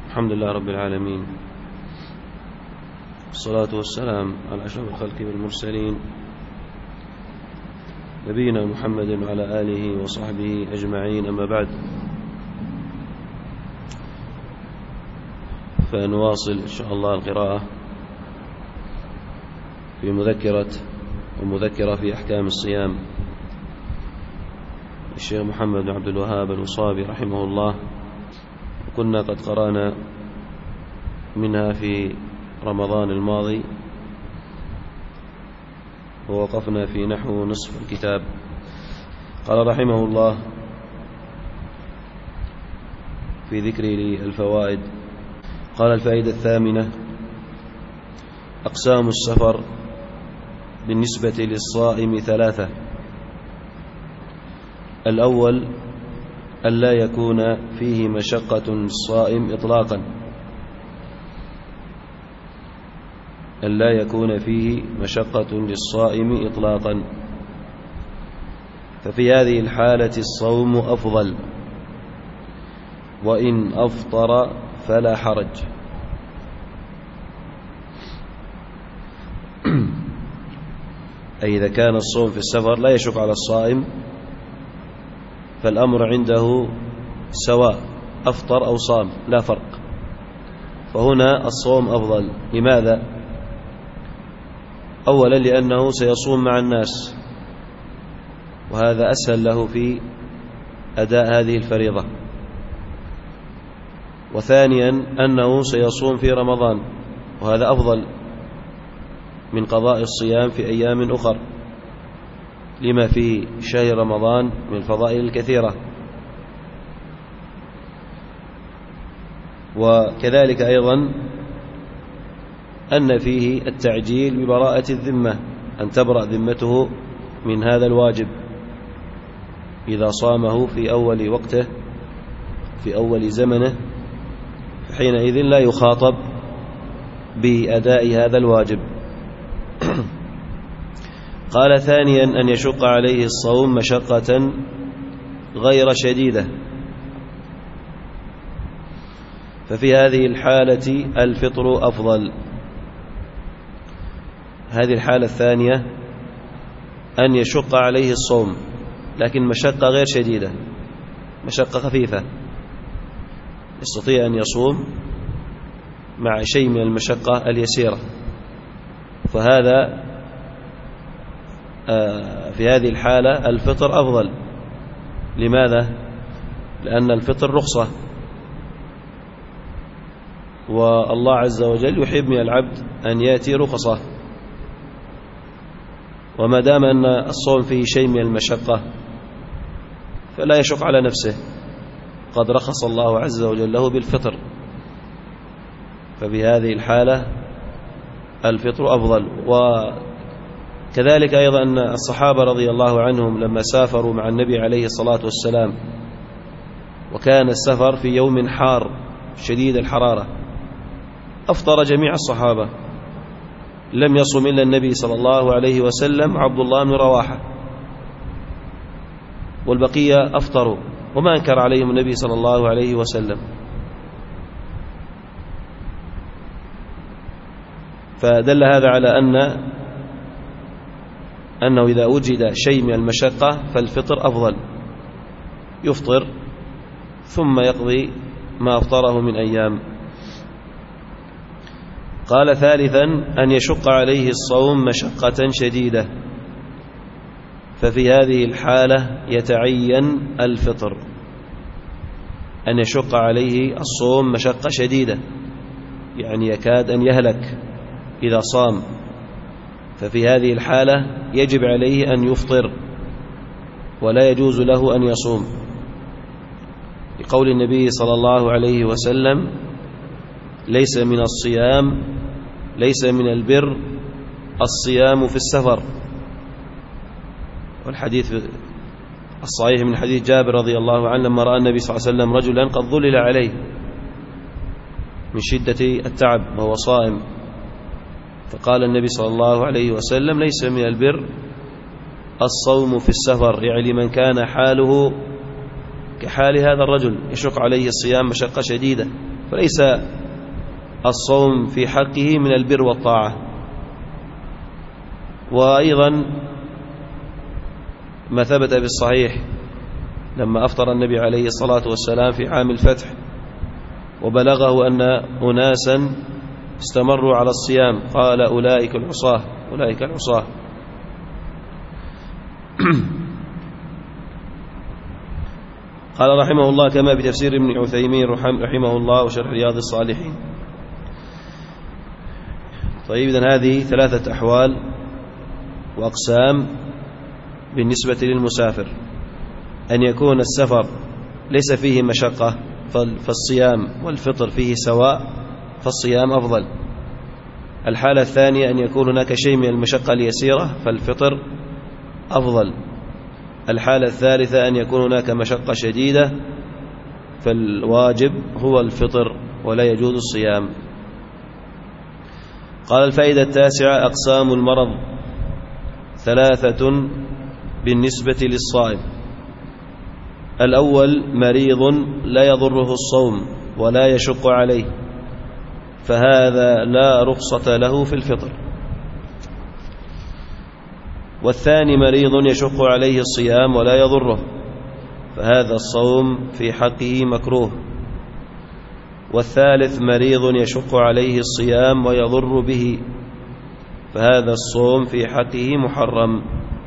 الحمد لله رب العالمين، والصلاة والسلام على أشرف الخلق والمرسلين نبينا محمد وعلى آله وصحبه أجمعين. أما بعد، فنواصل إن شاء الله القراءة في مذكرة في أحكام الصيام الشيخ محمد بن عبد الوهاب الوصابي رحمه الله. وكنا قد قرأنا منها في رمضان الماضي، ووقفنا في نحو نصف الكتاب. قال رحمه الله في ذكر الفوائد، قال: الفائدة الثامنة: أقسام السفر بالنسبة للصائم ثلاثة. الأول: ألا يكون فيه مشقة للصائم إطلاقا، ألا يكون فيه مشقة للصائم إطلاقا، ففي هذه الحالة الصوم أفضل، وإن أفطر فلا حرج. أي إذا كان الصوم في السفر لا يشق على الصائم، فالأمر عنده سواء، أفطر أو صام لا فرق، فهنا الصوم أفضل. لماذا؟ أولا لأنه سيصوم مع الناس، وهذا أسهل له في أداء هذه الفريضة. وثانيا أنه سيصوم في رمضان، وهذا أفضل من قضاء الصيام في أيام أخر، لما في شهر رمضان من الفضائل الكثيرة. وكذلك أيضا أن فيه التعجيل ببراءة الذمة، أن تبرأ ذمته من هذا الواجب إذا صامه في أول وقته في أول زمنه، حينئذ لا يخاطب بأداء هذا الواجب. قال: ثانيا: أن يشق عليه الصوم مشقة غير شديدة، ففي هذه الحالة الفطر أفضل. هذه الحالة الثانية أن يشق عليه الصوم، لكن مشقة غير شديدة، مشقة خفيفة، يستطيع أن يصوم مع شيء من المشقة اليسيرة، فهذا في هذه الحالة الفطر أفضل. لماذا؟ لأن الفطر رخصة، والله عز وجل يحب من العبد أن يأتي رخصة، وما دام أن الصوم فيه شيء من المشقة فلا يشق على نفسه، قد رخص الله عز وجل له بالفطر، فبهذه الحالة الفطر أفضل. وكذلك أيضا أن الصحابة رضي الله عنهم لما سافروا مع النبي عليه الصلاة والسلام، وكان السفر في يوم حار شديد الحرارة، أفطر جميع الصحابة، لم يصم إلا النبي صلى الله عليه وسلم عبد الله بن رواحة، والبقية أفطروا، وما أنكر عليهم النبي صلى الله عليه وسلم. فدل هذا على أنه إذا وجد شيء من المشقة فالفطر أفضل، يفطر ثم يقضي ما أفطره من أيام. قال: ثالثا: أن يشق عليه الصوم مشقة شديدة، ففي هذه الحالة يتعين الفطر. أن يشق عليه الصوم مشقة شديدة، يعني يكاد أن يهلك إذا صام، ففي هذه الحالة يجب عليه أن يفطر، ولا يجوز له أن يصوم، لقول النبي صلى الله عليه وسلم: ليس من الصيام، ليس من البر الصيام في السفر. والحديث الصحيح من حديث جابر رضي الله عنه لما رأى النبي صلى الله عليه وسلم رجلا قد ظلل عليه من شدة التعب وهو صائم، فقال النبي صلى الله عليه وسلم: ليس من البر الصوم في السفر، يعني من كان حاله كحال هذا الرجل يشق عليه الصيام مشقة شديدة فليس الصوم في حقه من البر والطاعة. وأيضا ما ثبت بالصحيح لما أفطر النبي عليه الصلاة والسلام في عام الفتح وبلغه أن أناسا استمروا على الصيام، قال أولئك العصاة أولئك العصاة. قال رحمه الله كما بتفسير ابن عثيمين رحمه الله وشرح رياض الصالحين. طيب، إذن هذه ثلاثة أحوال وأقسام بالنسبة للمسافر: أن يكون السفر ليس فيه مشقة فالصيام والفطر فيه سواء فالصيام أفضل. الحالة الثانية أن يكون هناك شيء من المشقة اليسيرة فالفطر أفضل. الحالة الثالثة أن يكون هناك مشقة شديدة فالواجب هو الفطر ولا يجوز الصيام. قال الفائدة التاسعة: أقسام المرض ثلاثة بالنسبة للصائم. الأول مريض لا يضره الصوم ولا يشق عليه، فهذا لا رخصة له في الفطر. والثاني مريض يشق عليه الصيام ولا يضره، فهذا الصوم في حقه مكروه. والثالث مريض يشق عليه الصيام ويضر به، فهذا الصوم في حقه محرم.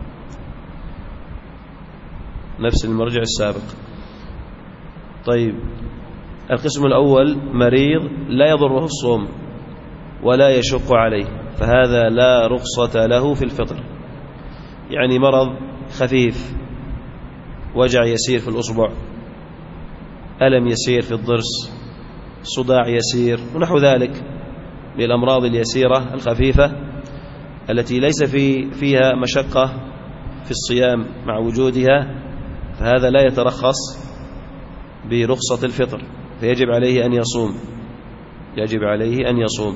نفس المرجع السابق. طيب، القسم الأول مريض لا يضره الصوم ولا يشق عليه، فهذا لا رخصة له في الفطر. يعني مرض خفيف، وجع يسير في الأصبع، ألم يسير في الضرس، صداع يسير ونحو ذلك من الأمراض اليسيرة الخفيفة التي ليس فيها مشقة في الصيام مع وجودها، فهذا لا يترخص برخصة الفطر، فيجب عليه أن يصوم، يجب عليه أن يصوم.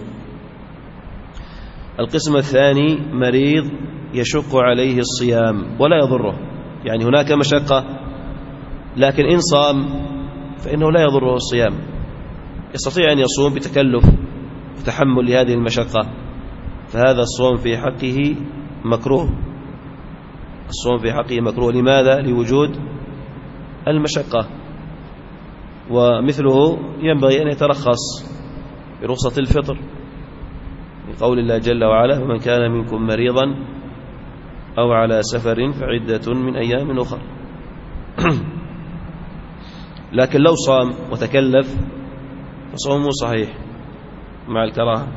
القسم الثاني مريض يشق عليه الصيام ولا يضره، يعني هناك مشقة لكن إن صام فإنه لا يضره الصيام، يستطيع أن يصوم بتكلف وتحمل لهذه المشقة، فهذا الصوم في حقه مكروه. الصوم في حقه مكروه. لماذا؟ لوجود المشقة. ومثله ينبغي أن يترخص برخصة الفطر لقول الله جل وعلا: ومن كان منكم مريضا أو على سفر فعدة من أيام أخر. لكن لو صام وتكلف فصومه صحيح مع الكراهة.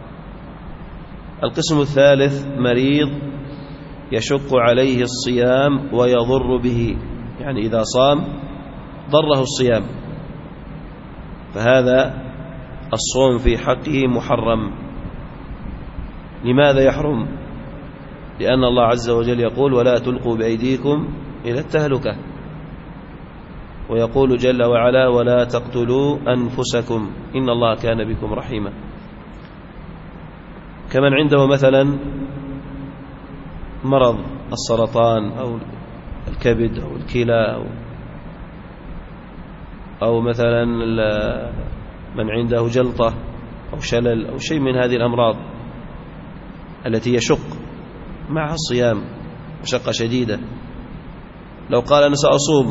القسم الثالث مريض يشق عليه الصيام ويضر به، يعني إذا صام ضره الصيام، فهذا الصوم في حقه محرم. لماذا يحرم؟ لأن الله عز وجل يقول: ولا تلقوا بأيديكم إلى التهلكة، ويقول جل وعلا: ولا تقتلوا أنفسكم إن الله كان بكم رحيما. كمن عنده مثلا مرض السرطان أو الكبد أو الكلى أو مثلا من عنده جلطة أو شلل أو شيء من هذه الأمراض التي يشق معها الصيام مشقة شديدة، لو قال أنا سأصوم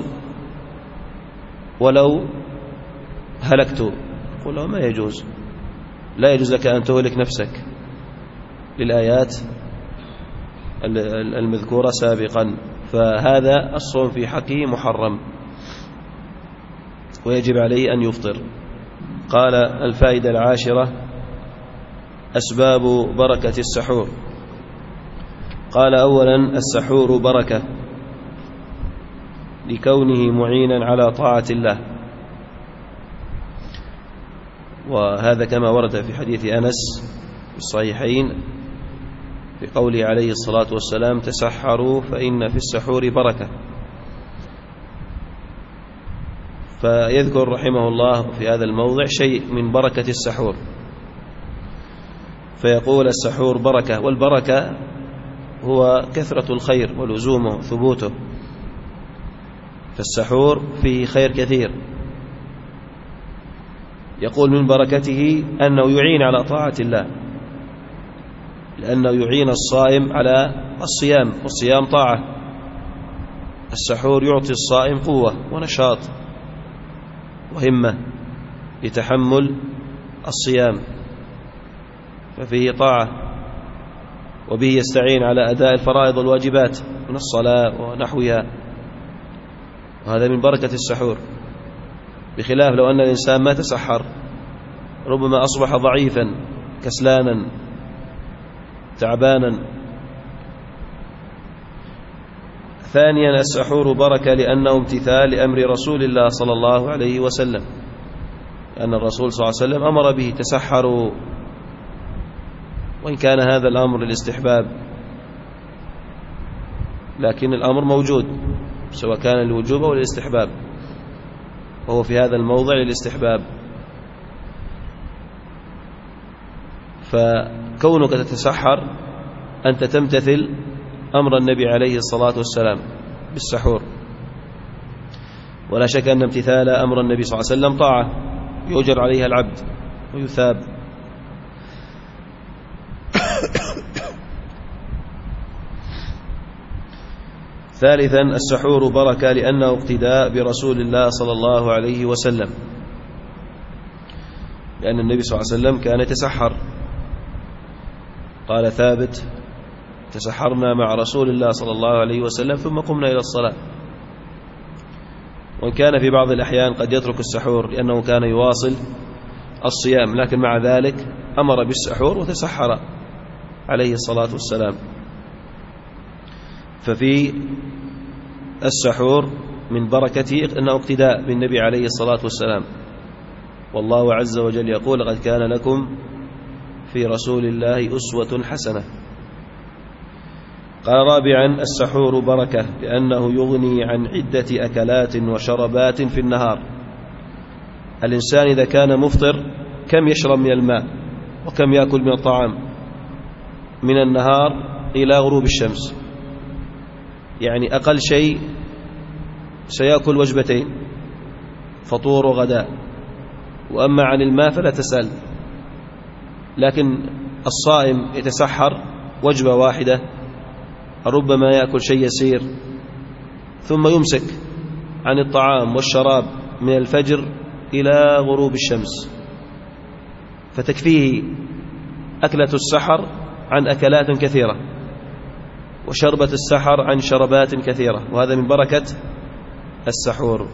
ولو هلكت، قل له ما يجوز، لا يجوز لك أن تهلك نفسك للآيات المذكورة سابقا، فهذا الصوم في حقه محرم ويجب عليه أن يفطر. قال الفائدة العاشرة: أسباب بركة السحور. قال أولا: السحور بركة لكونه معينا على طاعة الله، وهذا كما ورد في حديث أنس في الصحيحين في قوله عليه الصلاة والسلام: تسحروا فإن في السحور بركة. فيذكر رحمه الله في هذا الموضع شيء من بركة السحور، فيقول: السحور بركة، والبركة هو كثرة الخير ولزومه ثبوته، فالسحور فيه خير كثير. يقول من بركته أنه يعين على طاعة الله، لأنه يعين الصائم على الصيام، والصيام طاعة. السحور يعطي الصائم قوة ونشاط وهمة لتحمل الصيام، ففيه طاعة، وبه يستعين على أداء الفرائض والواجبات من الصلاة ونحوها، وهذا من بركة السحور، بخلاف لو أن الإنسان ما تسحر ربما أصبح ضعيفا كسلانا تعبانا. ثانيا السحور بركة لأنه امتثال لأمر رسول الله صلى الله عليه وسلم، لأن الرسول صلى الله عليه وسلم أمر به تسحروا، وإن كان هذا الأمر للاستحباب لكن الأمر موجود سواء كان للوجوب أو للاستحباب، وهو في هذا الموضع للاستحباب. فكونك تتسحر أنت تمتثل أمر النبي عليه الصلاة والسلام بالسحور، ولا شك أن امتثال أمر النبي صلى الله عليه وسلم طاعة يؤجر عليها العبد ويثاب. ثالثا السحور بركة لأنه اقتداء برسول الله صلى الله عليه وسلم، لأن النبي صلى الله عليه وسلم كان يتسحر، قال ثابت: تسحرنا مع رسول الله صلى الله عليه وسلم ثم قمنا إلى الصلاة. وإن كان في بعض الأحيان قد يترك السحور لأنه كان يواصل الصيام، لكن مع ذلك أمر بالسحور وتسحر عليه الصلاة والسلام. ففي السحور من بركته أنه اقتداء بالنبي عليه الصلاة والسلام، والله عز وجل يقول: لقد كان لكم في رسول الله أسوة حسنة. قال رابعا السحور بركة لأنه يغني عن عدة أكلات وشربات في النهار. الإنسان إذا كان مفطر كم يشرب من الماء وكم يأكل من الطعام من النهار إلى غروب الشمس؟ يعني أقل شيء سيأكل وجبتين، فطور وغداء، وأما عن الماء فلا تسأل. لكن الصائم يتسحر وجبة واحدة، ربما يأكل شيء يسير، ثم يمسك عن الطعام والشراب من الفجر إلى غروب الشمس، فتكفيه أكلة السحر عن أكلات كثيرة، وشربة السحر عن شربات كثيرة، وهذا من بركة السحور.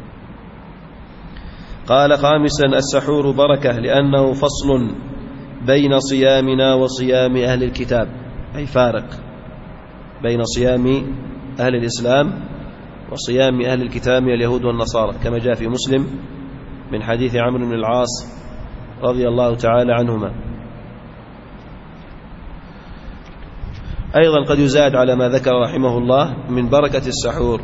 قال خامسا السحور بركة لأنه فصل بين صيامنا وصيام أهل الكتاب، أي فارق بين صيام أهل الإسلام وصيام أهل الكتاب من اليهود والنصارى، كما جاء في مسلم من حديث عمرو بن العاص رضي الله تعالى عنهما. أيضا قد يزاد على ما ذكر رحمه الله من بركة السحور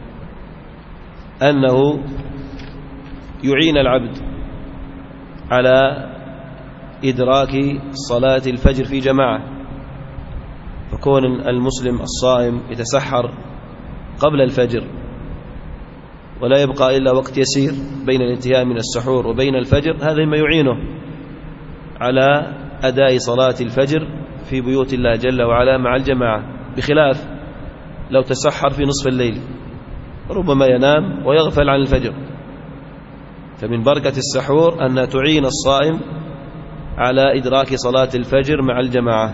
أنه يعين العبد على إدراك صلاة الفجر في جماعة، فكون المسلم الصائم يتسحر قبل الفجر ولا يبقى إلا وقت يسير بين الانتهاء من السحور وبين الفجر، هذا ما يعينه على أداء صلاة الفجر في بيوت الله جل وعلا مع الجماعة، بخلاف لو تسحر في نصف الليل ربما ينام ويغفل عن الفجر. فمن بركة السحور أنها تعين الصائم على إدراك صلاة الفجر مع الجماعة.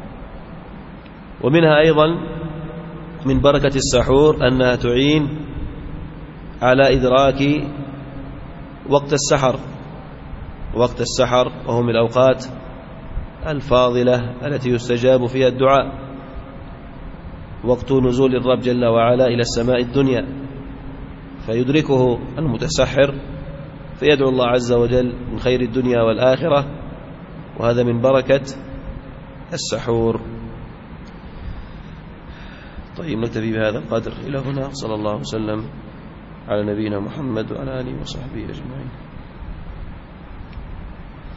ومنها أيضا من بركة السحور أنها تعين على إدراك وقت السحر، وقت السحر وهو من الأوقات الفاضلة التي يستجاب فيها الدعاء، وقت نزول الرب جل وعلا إلى السماء الدنيا، فيدركه المتسحر فيدعو الله عز وجل من خير الدنيا والآخرة، وهذا من بركة السحور. طيب نكتفي بهذا القدر إلى هنا، صلى الله وسلم على نبينا محمد وعلى آله وصحبه أجمعين.